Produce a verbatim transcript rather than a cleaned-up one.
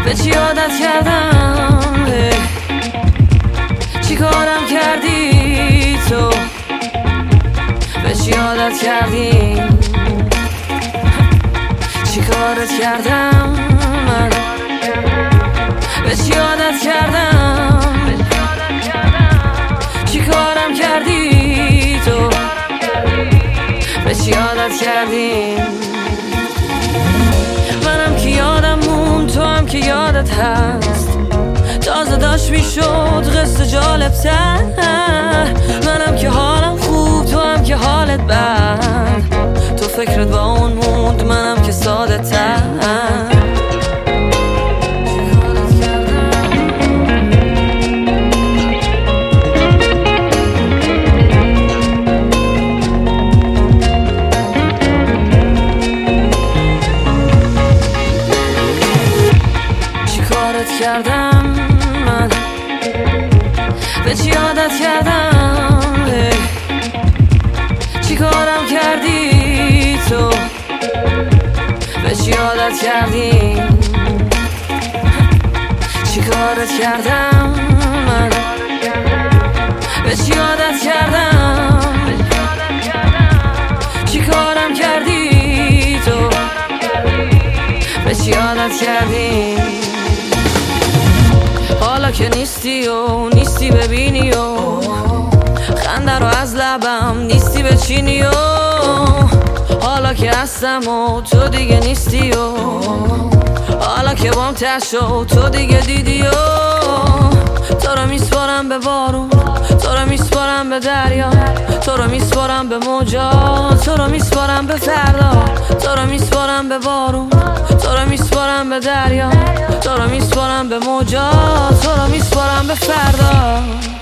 به چی عادت کردم، چی کارم کردی تو، به چی عادت کردی، چی کارت کردم من، به چی عادت کردم، چی کارم کردی تو، به چی عادت کردی. منم که یادم مون، تو هم که یادت هست، تازه داشت میشد قصه جالب تر. منم که حالم خوب، تو هم که حالت بد، تو فکرت با اون موند، منم که ساده تر. کردم من، به چی عادت کردم، چی کارم کردی تو، به چی عادت کردی، چی کارت کردم من، به چی عادت کردم، چی کارم کردی تو، به چی عادت کردی. حالا که نیستی و نیستی ببینی و خنده رو از لبم نیستی بچینی و حالا که هستم و تو دیگه نیستی و حالا که بام تشت و تو دیگه دیدی و تو رو میسپارم به بارون، تو رو میسپارم به دریا، تو رو میسپارم به موجا، تو رو میسپارم به فردا، تو رو میسپارم به بارون، تو رو میسپارم به دریا، تو رو میسپارم به موجا، تو رو میسپارم به فردا.